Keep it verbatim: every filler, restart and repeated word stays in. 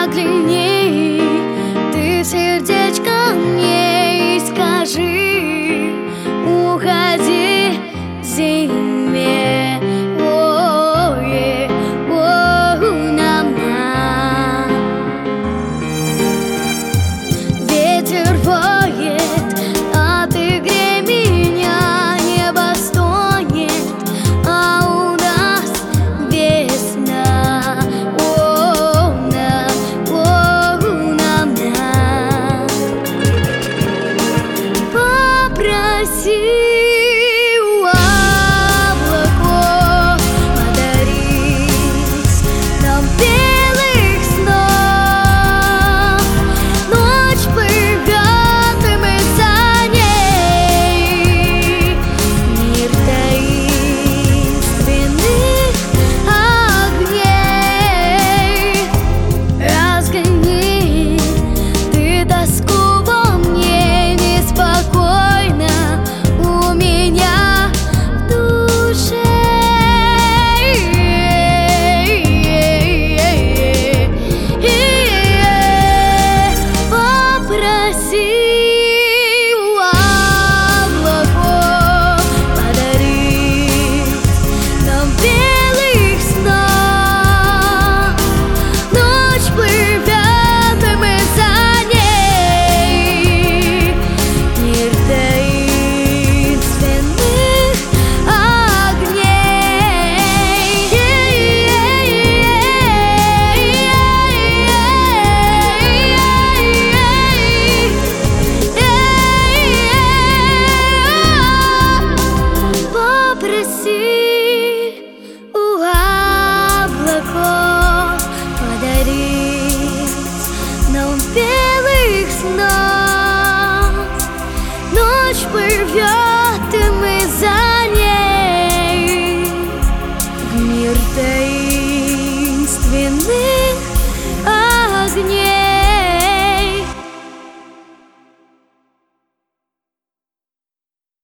Загляни ты в сердечко мне и скажи: уходи зиме. Ой, ой, нам-нам. Ветер воет, отогрей меня, небо стонет, а у нас весна. Попроси у облаков подарить нам белых снов. Ночь плывет, и мы за ней. Мир таинственных огней. Разгони ты тоску во мне, неспокойно у меня в душе. Попроси у облаков подарить нам белых снов. Ночь плывет, и мы за ней. Мир таинственных огней. Попроси у облаков подарить нам белых снов. Ночь плывет, и мы за ней. В мир таинственных огней.